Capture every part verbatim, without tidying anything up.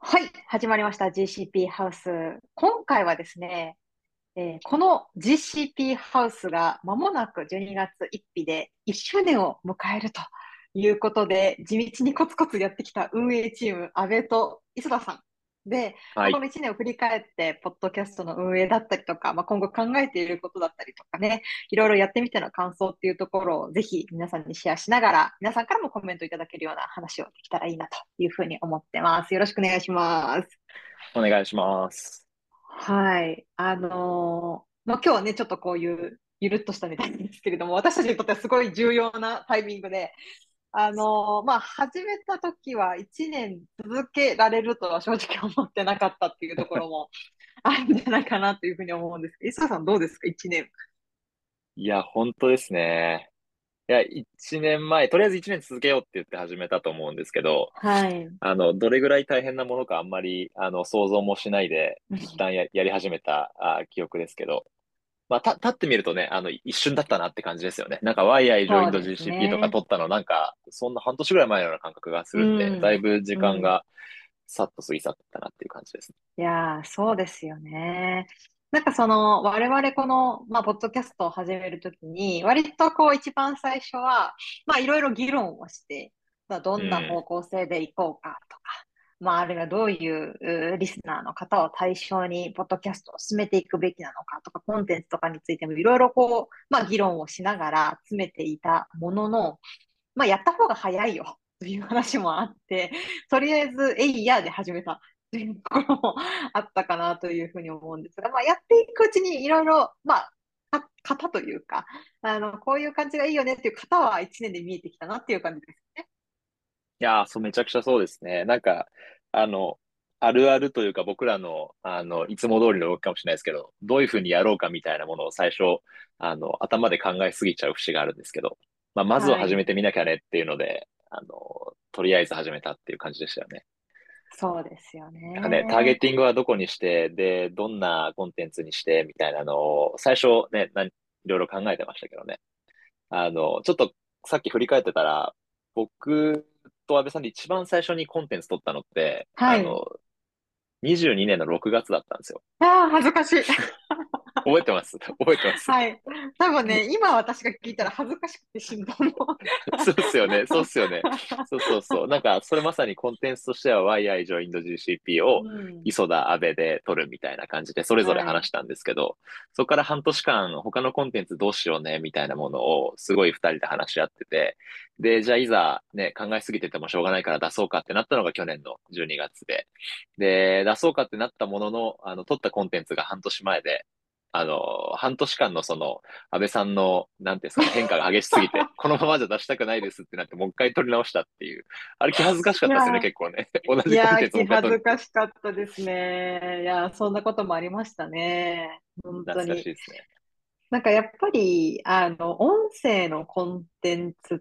はい、始まりました ジーシーピー ハウス。今回はですね、えーこの ジーシーピー ハウスが間もなくじゅうにがつついたちでいっしゅうねんを迎えるということで、地道にコツコツやってきた運営チーム、安倍と磯田さん。で、まあ、こはい。 のいちねんを振り返って、ポッドキャストの運営だったりとか、まあ、今後考えていることだったりとかね、いろいろやってみての感想っていうところをぜひ皆さんにシェアしながら、皆さんからもコメントいただけるような話をできたらいいなというふうに思ってます。よろしくお願いします。 お願いします。 はい。あのーまあ、今日はね、ちょっとこういう、ゆるっとしたネタなんですけれども、私たちにとってはすごい重要なタイミングで、あのーまあ、始めた時はいちねん続けられるとは正直思ってなかったっていうところもあるんじゃないかなというふうに思うんですけど、磯田さんどうですか？ いち 年。 いや、本当ですね。いや、いちねんまえ、とりあえずいちねん続けようって言って始めたと思うんですけど、 はい。 あの、どれぐらい大変なものかあんまり、あの、想像もしないで、一旦や、やり始めた、あ、記憶ですけど、まあ、た、立ってみるとね、あの、一瞬だったなって感じですよね。なんか ワイアイ ジョインドそうですジーシーピー とかね。 取ったのなんか、そんな半年ぐらい前のような感覚がすうるんで、だいん。 ぶ時うん。 間がさっと過ぎ去ったなっていう感じですね。 いやー、そうですよね。なんかその、我々この、まあ、ポッドキャストを始めるときに、割とこう一番最初は、まあ、いろいろ議論をして、まあ、どんなうん。 方向性でいこうかとか、まあ、あるいはどういううリスナーの方を対象に、ポッドキャストを進めていくべきなのかとか、コンテンツとかについてもいろいろこう、まあ、議論をしながら詰めていたものの、まあ、やった方が早いよという話もあって、とりあえず、えいやで始めたというところもあったかなというふうに思うんですが、まあ、やっていくうちにいろいろ、まあ、か型というか、あの、こういう感じがいいよねっていう型はいちねんで見えてきたなっていう感じですね。 いやー、そう、めちゃくちゃそうですね。なんか、あの、あるあるというか僕らの、あの、いつも通りの動きかもしれないですけど、どういうふうにやろうかみたいなものを最初、あの、頭で考えすぎちゃう節があるんですけど、まあ、まずははい。 始めてみなきゃねっていうので、あの、とりあえず始めたっていう感じでしたよね。 そうですよなんかね、ターゲね。 ティングはどこにして、で、どんなコンテンツにして、みたいなのを、最初ね、ないろいろ考えてましたけどね。あの、ちょっとさっき振り返ってたら、僕と安倍さんで一番最初にコンテンツ取ったのって、 はい。 あの、にじゅうにねんのろくがつだったんですよ。 ああ、恥ずかしい。 覚えてます覚えてます。 はい。多分ね、今私が聞いたら恥ずかしくて死ぬと思う。 そうっすよね。そうっすよね。そうそうそう。なんか、それまさにコンテンツとしては ワイアイ ジョインド ジーシーピー をうん。 磯田、安倍で取るみたいな感じで、それぞれはい。 話したんですけど、そこから半年間、他のコンテンツどうしようね、みたいなものをすごい二人で話し合ってて、で、じゃあいざね、考えすぎててもしょうがないから出そうかってなったのが去年のじゅうにがつで、で、出そうかってなったものの、あの、取ったコンテンツが半年前で、あの、半年間のその、安倍さんの、なんていうんですかね、変化が激しすぎて、このままじゃ出したくないですってなって、もう一回取り直したっていう。あれ気恥ずかしかったですよね、 いや、 結構ね。同いやー、 じコンテンツもう気恥ず一回取るって。 かしかったですね。いやー、そんなこともありましたね。本懐当に。 かしいですね。 なんかやっぱり、あの、音声のコンテンツって、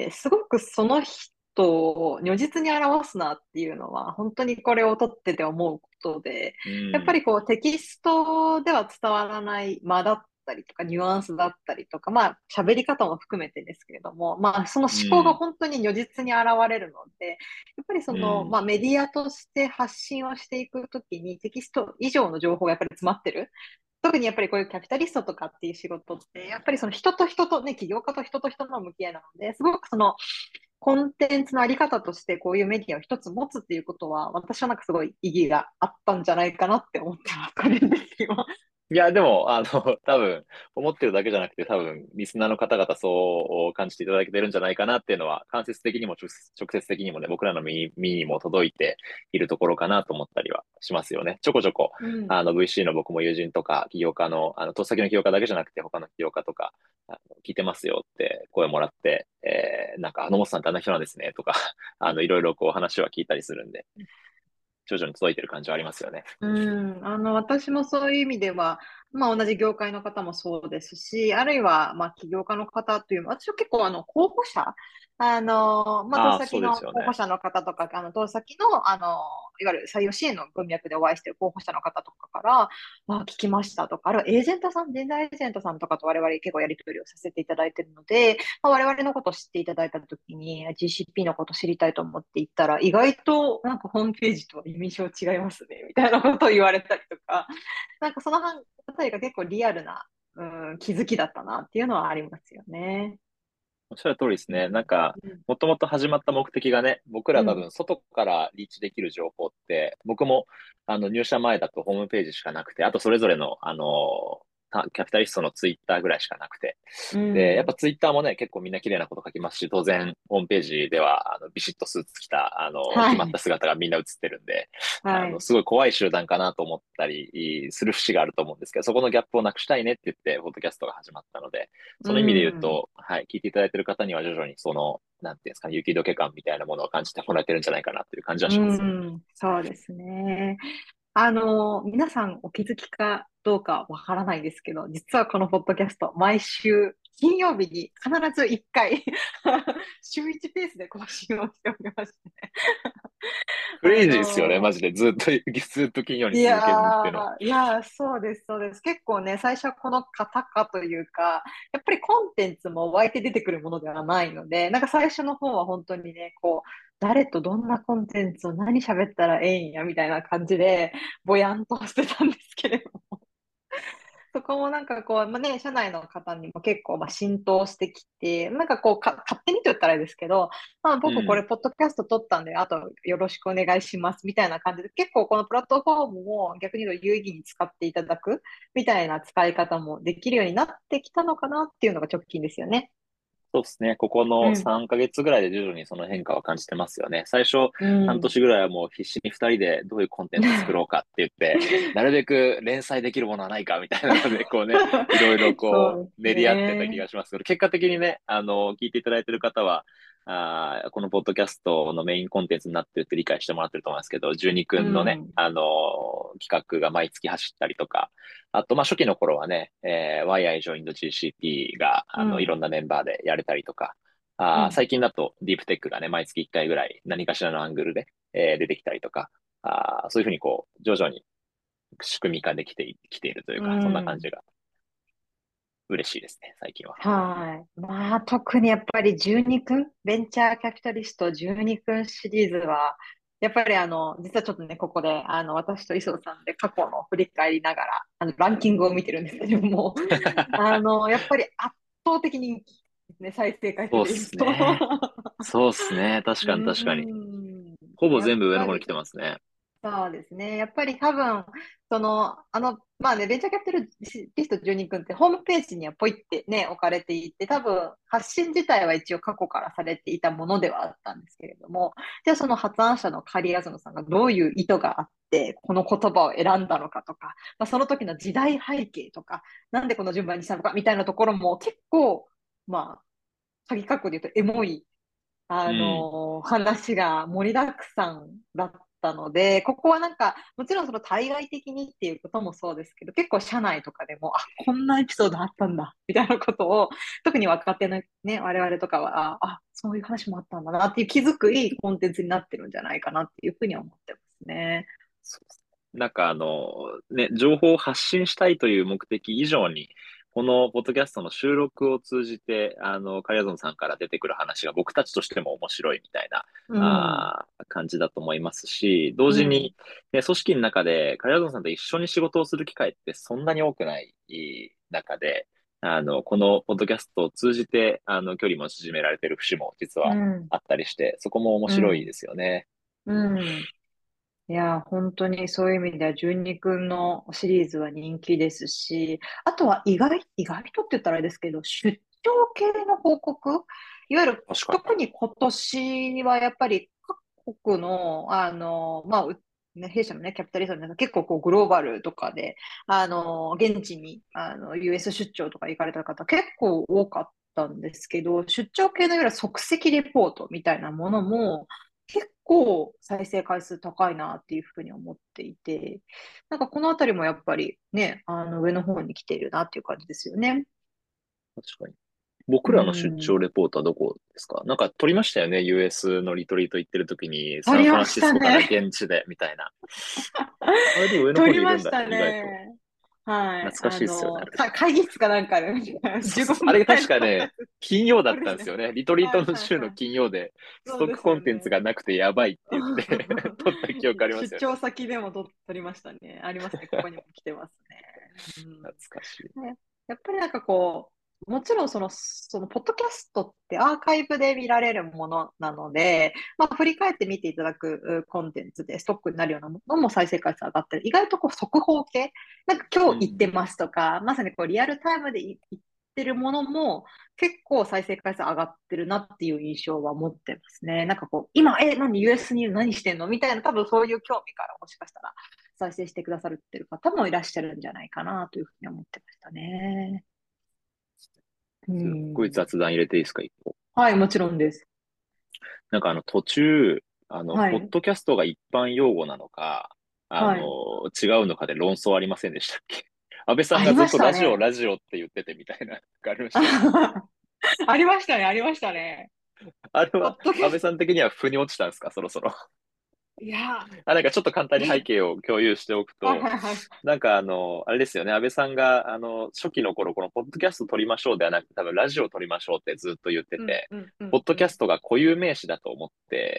すごくその人を如実に表すなっていうのは、本当にこれを取ってて思うことで、 うん。 やっぱりこうテキストでは伝わらない間だったりとか、ニュアンスだったりとか、まあ、喋り方も含めてですけれども、まあ、そのう思考がん。 本当に如実に現れるので、やっぱりその、 うん。 まあ、メディアとして発信をしていくときに、テキスト以上の情報がやっぱり詰まってる。特にやっぱりこういうキャピタリストとかっていう仕事って、やっぱりその人と人とね、起業家と人と人の向き合いなので、すごくそのコンテンツのあり方としてこういうメディアを一つ持つっていうことは、私はなんかすごい意義があったんじゃないかなって思ってます。これですよ。 いや、でも、あの、多分、思ってるだけじゃなくて、多分、リスナーの方々そう感じていただけてるんじゃないかなっていうのは、間接的にも直接直接的にもね、僕らの耳耳にも届いているところかなと思ったりはしますよね。ちょこちょこ、 うん。 あの、ブイシー の僕も友人とか、起業家の、あの、投資先の起業家だけじゃなくて、他の起業家とか、あの聞いてますよって声もらって、えー、なんか、あのもっさんってあんな人なんですね、とか、あの、いろいろこう話は聞いたりするんで、徐々に届いてる感じはありますよね。 うん、あの、私もそういう意味では、まあ同じ業界の方もそうですし、あるいは、まあ起業家の方というのは、私は結構あの、候補者、あの、まあ投資ああ、そうです先のよね。 候補者の方とか、あの、投資先の、あの、 いわゆる採用支援の文脈でお会いしている候補者の方とかから、あ、聞きましたとか、あるいはエージェントさん、人材エージェントさんとかと我々結構やり取りをさせていただいているので、まあ、我々のことを知っていただいたときに ジーシーピー のことを知りたいと思って行ったら、意外となんかホームページとは印象違いますね、みたいなことを言われたりとか、なんかそのあたりが結構リアルな、うん、気づきだったなっていうのはありますよね。 おっしゃる通りですね。なんか、 うん。 もともと始まった目的がね、僕うん。 ら多分外からリーチできる情報って、僕もあの入社前だとホームページしかなくて、あとそれぞれのあの、たキャピタリストのツイッターぐらいしかなくて。 うで、やっぱん。 ツイッターもね、結構みんな綺麗なこと書きますし、当然ホームページではあのビシッとスーツ着た、あの、決まったはい。 姿がみんな写ってるんで、あの、 はい。 すごい怖い集団かなと思ったりする節があると思うんですけど、そこのギャップをなくしたいねって言って、ポッドキャストが始まったので、 うその意味で言うん。 と、はい、聞いていただいている方には徐々にその、なんていうんですかね、雪解け感みたいなものを感じてもらえてるんじゃないかなという感じはうしますよね。 ん。そうですね。あの、皆さんお気づきかどうかわからないですけど、実はこのポッドキャスト、毎週金曜日に必ずいっかい週いちペースで更新をしておりまして、 クレあイジーですよね、マの、 ジで。ずっと、ずっと金曜にい続けるってやいうのは。 ー、いやー、そうです、そうです。結構ね、最初はこの方かというか、やっぱりコンテンツも湧いて出てくるものではないので、なんか最初の方は本当にね、こう、誰とどんなコンテンツを何喋ったらええんや、みたいな感じで、ぼやんとしてたんですけれども、そこもなんかこう、まあね、社内の方にも結構まあ浸透してきて、なんかこうか、勝手にと言ったらあれですけど、まあ僕これうん。 ポッドキャスト撮ったんで、あとよろしくお願いしますみたいな感じで、結構このプラットフォームを逆に言うと有意義に使っていただくみたいな使い方もできるようになってきたのかなっていうのが直近ですよね。 そうですね。ここのうん。 さんかげつぐらいで徐々にその変化は感じてますよね。最初、 う半ん。 年ぐらいはもう必死にふたりでどういうコンテンツ作ろうかって言って、なるべく連載できるものはないかみたいなので、こうね、いろいろこう、 そうです練り合ってた気ね。 がしますけど、結果的にね、あの、聞いていただいている方は、あーこのポッドキャストのメインコンテンツになってるって理解してもらってると思いますけど、じゅうにくうんのね、 ん。 あの企画が毎月走ったりとか、あと、まあ、初期の頃はね、えー、Why I joined ジーシーピー が、あの、いうん。 ろんなメンバーでやれたりとか、あー、 うん。 最近だとディープテックがね、毎月いっかいぐらい何かしらのアングルで、えー出てきたりとか、あー、そういうふうにこう、徐々に仕組み化できてい、きているといううか、そんな感ん。 じが嬉しいですね、最近は。 はい。まあ、特にやっぱりじゅうに君、ベンチャーキャピタリストじゅうに君シリーズは、やっぱりあの、実はちょっとね、ここで、あの、私と磯さんで過去の振り返りながら、あの、ランキングを見てるんですけども、あの、やっぱり圧倒的人気ですね、再生回数そうっで言うと。 すね。そうっすね。確うかに確かに。 ーん。 ほぼやっ全部上の方に来ぱり、 てますね。 そうですね。やっぱり多分、その、あの、まあね、ベンチャーキャピタルリストじゅうに君ってホームページにはポイってね、置かれていて、多分、発信自体は一応過去からされていたものではあったんですけれども、じゃあその発案者のカリアズノさんがどういう意図があって、この言葉を選んだのかとか、まあ、その時の時代背景とか、なんでこの順番にしたのかみたいなところも結構、まあ、鍵括弧で言うとエモいあうん。 のー話が盛りだくさんだったので、ここはなんか、もちろんその対外的にっていうこともそうですけど、結構社内とかでも、あ、こんなエピソードあったんだ、みたいなことを、特に若手のね、我々とかは、あ、あそういう話もあったんだなっていう気づくいいコンテンツになってるんじゃないかなっていうふうに思ってますね。 そうですね。なんかあの、ね、情報を発信したいという目的以上に、このポッドキャストの収録を通じて、あの、カリアゾンさんから出てくる話が僕たちとしても面白いみたいな、 うん、 あー感じだと思いますし、同うん、 時に、ね、組織の中でカリアゾンさんと一緒に仕事をする機会ってそんなに多くない中で、あの、このポッドキャストを通じて、あの、距離も縮められてる節も実はうん、 あったりして、そこも面うん、 白いですよね。 うん。いや、本当にそういう意味では、純二くんのシリーズは人気ですし、あとは意外、意外とって言ったらあれですけど、出張系の報告、いわゆる確かに。 特に今年はやっぱり各国の、あの、まあ、うね、弊社のね、キャピタリストの皆さん結構こうグローバルとかで、あの、現地に、あの、ユーエス 出張とか行かれた方結構多かったんですけど、出張系のいわゆる即席レポートみたいなものも、結構再生回数高いなっていうふうに思っていて、なんかこのあたりもやっぱりね、あの上の方に来ているなっていう感じですよね。 確かに。 う僕らの出張ん。 レポートはどこですか？なんか撮りましたよね。ユーエス のリトリート行ってる時に、 あサンフランシスりましたコからね。 現地で、みたいな。あれでも上の撮方にいるんだね、 りました意外と。 ね。はい。 懐かしあいですよね、あの、 れ。 か会議室かなんかで、15 そうそうそう。あれ分前の確かね、金曜だっこれですね。 たんですよね。リトリーはいトの週のはいはい。 金曜で、スそうでトックすよね。 コンテンツがなくてやばいって言って撮った記憶ありますよね。 出張先でもと撮りましたね。ありますね。ここにも来てますね。 懐かしい。 うん、ね、やっぱりなんかこう、もちろんその、その、ポッドキャストってアーカイブで見られるものなので、まあ、振り返って見ていただくうコンテンツでストックになるようなものも再生回数上がってる。意外とこう速報系、なんか今日行ってうん。 ますとか、まさにこうリアルタイムで行ってるものも結構再生回数上がってるなっていう印象は持ってますね。なんかこう、今、え、何 ユーエス にいる何してんのみたいな、多分そういう興味からもしかしたら再生してくださってる方もいらっしゃるんじゃないかなというふうに思ってましたね。うすっごいん。 雑談入れていいですか、一個。 はい、もちろんです。 なんかあの途中、あの、 はい。 ポッドキャストが一般用語なのか、あの、 はい。 違うのかで論争ありませんでしたっけ？安倍さんありまがずっとラジオ、 したね。 ラジオって言っててみたいな、ありましたよね。 ありましたね、ありましたね。 あれは、 ポッドキャスト。 安倍さん的には腑に落ちたんですか、そろそろ。 いや、 あ、なんかちょっと簡単に背え、 景を共有しておくはいと、 はいはい。 なんかあの、あれですよね、安倍さんが、あの、初期の頃、このポッドキャスト撮りましょうではなくて、多分ラジオ撮りましょうってずっと言ってうんて、 うんうんうん。 ポッドキャストが固有名詞だと思って、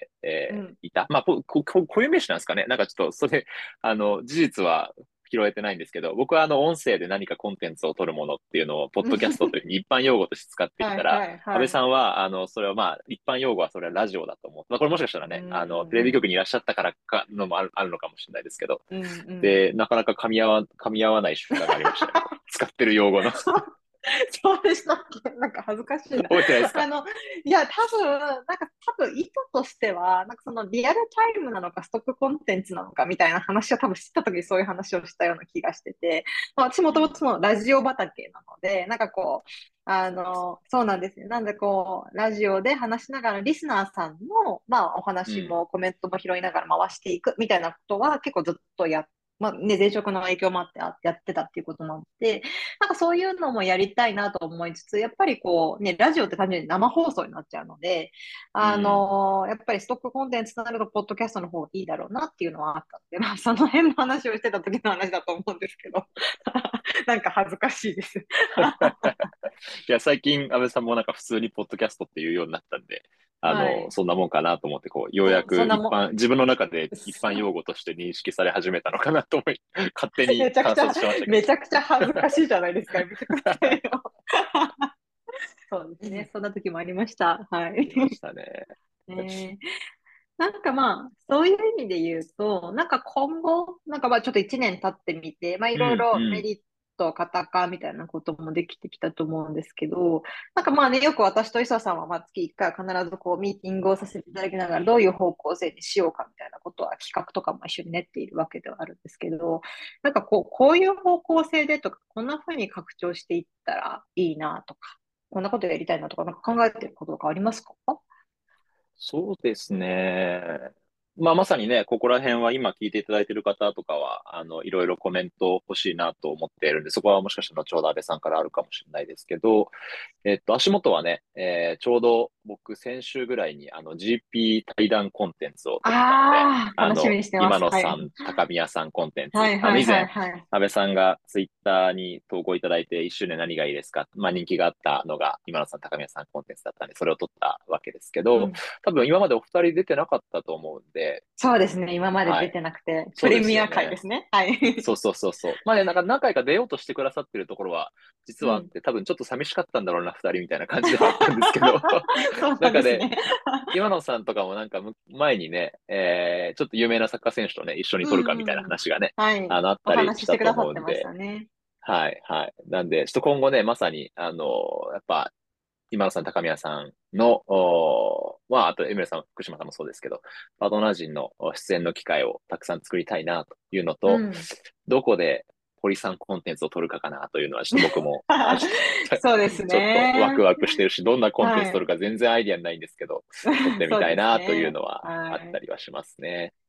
えーうん。 いた。まあ、ここ固有名詞なんですかね。なんかちょっと、それ、あの、事実は拾えてないんですけど、僕はあの、音声で何かコンテンツを撮るものっていうのを、ポッドキャストというふうに一般用語として使っていたら、 はいはい安倍はい。 さんは、あの、それはまあ、一般用語はそれはラジオだと思う。まあ、これもしかしたらうね、あの、テレビんうん局にいらっしゃったからかのもある、あるのかもしれないですけど、 うんうん。 で、なかなか噛み合わ、噛み合わない瞬間がありましたよね。使ってる用語の。 そう、そうでしたっけ？なんか恥ずかしいな。 覚えてないですか？ あの、いや、多分、なんか多分意図としては、なんかそのリアルタイムなのかストックコンテンツなのかみたいな話を多分知った時にそういう話をしたような気がしてて、まあ、私もともとそのラジオ畑なので、なんかこう、あの、そうなんですね。なんでこう、ラジオで話しながらリスナーさんの、まあお話うん。 もコメントも拾いながら回していくみたいなことは結構ずっとやっまあね、前職の影響もあってあやってたっていうことなので、なんかそういうのもやりたいなと思いつつ、やっぱりこうね、ラジオって単純に生放送になっちゃうので、あうん。 のーやっぱりストックコンテンツとなると、ポッドキャストの方がいいだろうなっていうのはあったので、まあその辺の話をしてた時の話だと思うんですけど、なんか恥ずかしいです。 いや、最近、安倍さんもなんか普通にポッドキャストっていうようになったんで、あの、 はい。 そんなもんかなと思って、こう、ようやそ、そんなもく一般、自分の中でん、 一般用語として認識され始めたのかなと思い、勝手に観めちゃくちゃ、 察してましたけど。 めちゃくちゃ恥ずかしいじゃないですか、やめてくださいよ。そうですね。そんな時もありました。はい。 ありましたね。 ね、なんかまあ、そういう意味で言うと、なんか今後、なんかまあちょっと一年経ってみて、まあいうん、うろいろメん、 リット、カタカみたいなこともできてきたと思うんですけど、なんかまあね、よく私と磯さんはまあ月いっかい必ずこうミーティングをさせていただきながら、どういう方向性にしようかみたいなことは企画とかも一緒に練っているわけではあるんですけど、なんかこう、こういう方向性でとか、こんな風に拡張していったらいいなとか、こんなことやりたいなとか、なんか考えてることとかありますか？ そうですね。まあ、まさにね、ここら辺は今聞いていただいている方とかは、あの、いろいろコメント欲しいなと思っているんで、そこはもしかしたら後ほど安倍さんからあるかもしれないですけど、えっと、足元はね、えーちょうど僕先週ぐらいにあの ジーピー 対談コンテンツを撮ったので、 ああー、楽しみあの、 にしてます。はい。 今野さん、高宮さんコンテンツ、あの、 はいはい以前、 はいはい。 安倍さんがツイッターに投稿いただいて、一周年何がいいですか？まあ人気があったのが今野さん、高宮さんコンテンツだったんで、それを撮ったわけですけど、 うん。 多分今までお二人出てなかったと思うんで、 そうですね。今まで出はい。 てなくて、プそうでレミア会ですよね。 すね。はい。 そうそうそうそう。まあね、なんか何回か出ようとしてくださってるところは、実うん。 はあって、多分ちょっと寂しかったんだろうな、二人みたいな感じではあったんですけど、 そうなんかね、 なんですね。 今野さんとかもなんかむ前にね、えー、ちょっと有名なサッカー選手とね、一緒にう撮るかみたいなんうん。 話がね、 はい。 あの、あっおたり話ししてくしたとださってました思うんで、 ね。 はい、はい。なんで、ちょっと今後ね、まさに、あの、やっぱ、今野さん、高宮さんの、おまあ、あと、エムレさん、福島さんもそうですけど、パートナー陣の出演の機会をたくさん作りたいな、というのと、 うん。 どこで堀さんコンテンツを取るかかなというのは、ちょっと僕も、あ、ちょっと、 そうですちょっとワクね。 ワクしてるし、どんなコンテンツ取るはい。 か全然アイディアないんですけど、取ってみそうですたいなというね。 のはあはい。 ったりはしますね。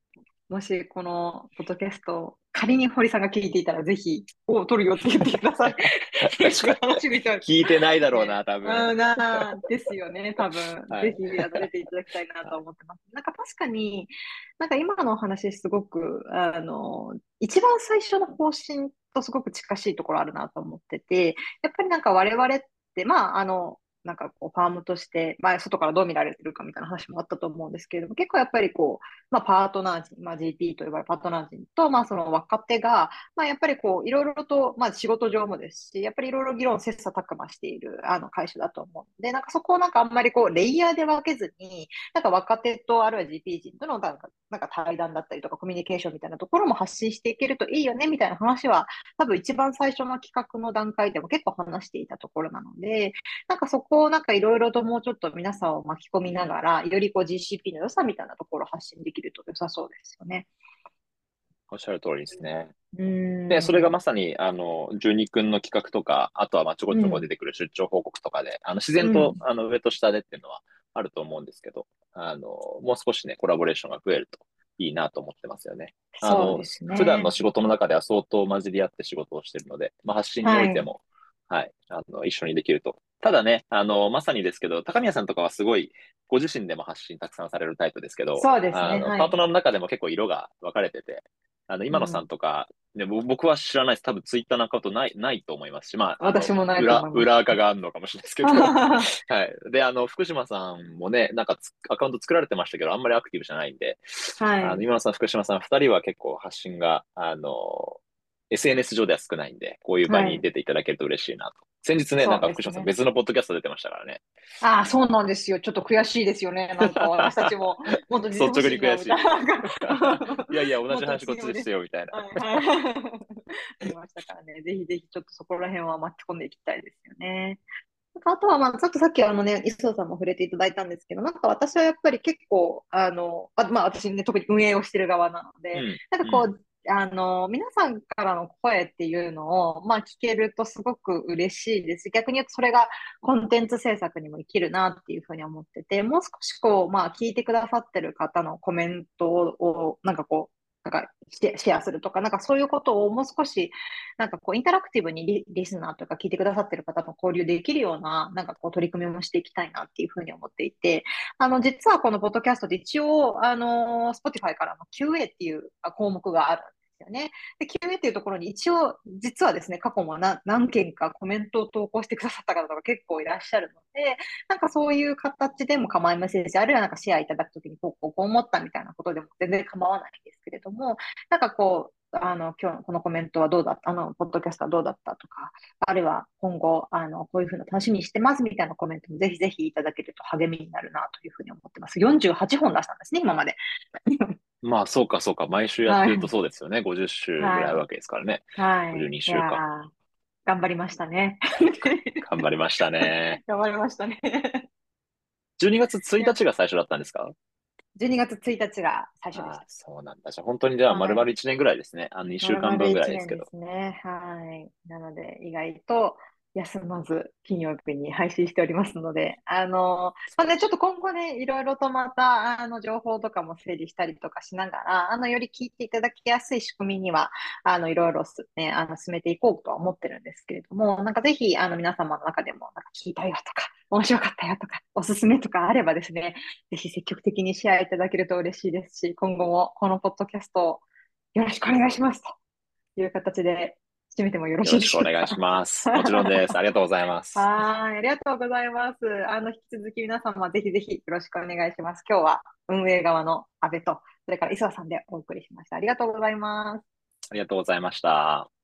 もしこのポッドキャスト、仮に堀さんが聞いていたら、ぜひ、お、撮るよって言ってください。すごい確かに。 楽しみと。 聞いてないだろうね。 な、多分。 うん、なあ、ですよね、多分。 はい。 ぜひ、あの、出ていただきたいなと思ってます。なんか確かに、なんか今のお話すごく、あの、一番最初の方針とすごく近しいところあるなと思ってて、やっぱりなんか我々って、まあ、あの、なんかこう、ファームとして、まあ、外からどう見られてるかみたいな話もあったと思うんですけれども、結構やっぱりこう、まあ、パートナー陣、まあ、ジーピー と呼ばれるパートナー陣と、まあ、その若手が、まあ、やっぱりこう、いろいろと、まあ、仕事上もですし、やっぱりいろいろ議論、切磋琢磨している、あの、会社だと思うので、なんかそこをなんかあんまりこう、レイヤーで分けずに、なんか若手と、あるいは ジーピー 陣とのなんか、なんか対談だったりとか、コミュニケーションみたいなところも発信していけるといいよね、みたいな話は、多分一番最初の企画の段階でも結構話していたところなので、なんかそこをなんかいろいろともうちょっと皆さんを巻き込みながら、よりこう ジーシーピー の良さみたいなところを発信できると良さそうですよね。 おっしゃる通りですね。 うで、それがーん。 まさに、あの、じゅうにくんの企画とか、あとはまあちょこちょこ出うん。 てくる出張報告とかで、あの、自然と、 うん。 あの、上と下でっていうのはあると思うんですけど、あの、もう少しね、コラボレーションが増えるといいなと思ってますよね。あの、 そうです普段のね。 仕事の中では相当混じり合って仕事をしてるので、まあ、発信におはい。 いても、はい、あの、一緒にできると。ただね、あの、まさにですけど、高宮さんとかはすごい、ご自身でも発信たくさんされるタイプですけど、 そうですね。 あの、 はい。 パートナーの中でも結構色が分かれてて、あの、今野さんうん。 とか、ね、ぼ僕は知らないです。多分ツイッターのアカウントない、ないと思いますし、まあ、あの、 私もないと裏、 思います。 裏垢があるのかもしれないですけど、はい。で、あの、福島さんもね、なんかつアカウント作られてましたけど、あんまりアクティブじゃないんで、あの、 はい。 今野さん、福島さん、二人は結構発信が、あの、エスエヌエス 上では少ないんで、こういう場はい。 に出ていただけると嬉しいなと。先日ね、なんそうか福島さんですね。 別のポッドキャスト出てましたからね。 ああ、そうなんですよ。ちょっと悔しいですよね。なんか私たちももっと出てほ率直しいな、みたいに悔しい。 な。なんかいやいや、同もっとじ話こっち強めで。 でしてよ、みたいな。 はいはい。ありましたからね。ぜひぜひちょっとそこら辺は巻き込んでいきたいですよね。なんかあとは、まあ、ちょっとさっきあのね、磯田さんも触れていただいたんですけど、なんか私はやっぱり結構、あの、あ、まあ私ね、特に運営をしてる側なので、 うん、 なんかうん。 こう、あの、皆さんからの声っていうのを、まあ聞けるとすごく嬉しいです。逆に言うとそれがコンテンツ制作にも生きるなっていうふうに思ってて、もう少しこう、まあ聞いてくださってる方のコメントを、なんかこう、なんかシェシェアするとか、なんかそういうことをもう少しなんかこう、インタラクティブにリ、リスナーとか聞いてくださってる方と交流できるような、なんかこう、取り組みもしていきたいなっていうふうに思っていて、あの、実はこのポッドキャストで一応、あの、Spotify からの キューエー っていうあ項目があるんですよね。で、キューエー っていうところに一応、実はですね、過去も何何件かコメントを投稿してくださった方が結構いらっしゃるので、なんかそういう形でも構いませんし、あるいはなんかシェアいただくときにこう、こうこう思ったみたいなことでも全然構わないんですけれども、なんかこう、あの、今日のこのコメントはどうだった、あの、ポッドキャストはどうだったとか、あるいは今後、あの、こういうふうな楽しみにしてますみたいなコメントもぜひぜひいただけると励みになるなというふうに思ってます。よんじゅうはちほん出したんですね、今まで。 まあ、そうか、そうか。毎週やってるとはい。 そうですよね。ごじゅっ週ぐらいあるわはい。 けですからね。 はい。 52 いや週か。 ー、頑張りましたね。 頑張りましたね。 頑張りましたね。 じゅうにがつ1 いや、 日が最初だったんですか？ じゅうにがつついたちが最初でああ、 した。 そうなんだ。じゃあ本当にじゃあ丸はい。 々いちねんぐらいですね。あの2週丸々 間分ぐらい 1年でですけど。 すね。はい。なので、意外と休まず金曜日に配信しておりますので、あの、まあね、ちょっと今後ね、いろいろとまた、あの、情報とかも整理したりとかしながら、あの、より聞いていただきやすい仕組みには、あの、いろいろすね、あの、進めていこうとは思ってるんですけれども、なんかぜひ、あの、皆様の中でも、なんか聞いたよとか、面白かったよとか、おすすめとかあればですね、ぜひ積極的にシェアいただけると嬉しいですし、今後もこのポッドキャストをよろしくお願いしますという形で締めてもよろよろしいでしくお願いししょうか。 ます。もちろんです。ありがとうございます。 はい、ありがとうございます。あの、引き続き皆様ぜひぜひよろしくお願いします。今日は運営側の安倍と、それから磯田さんでお送りしました。ありがとうございます。 ありがとうございました。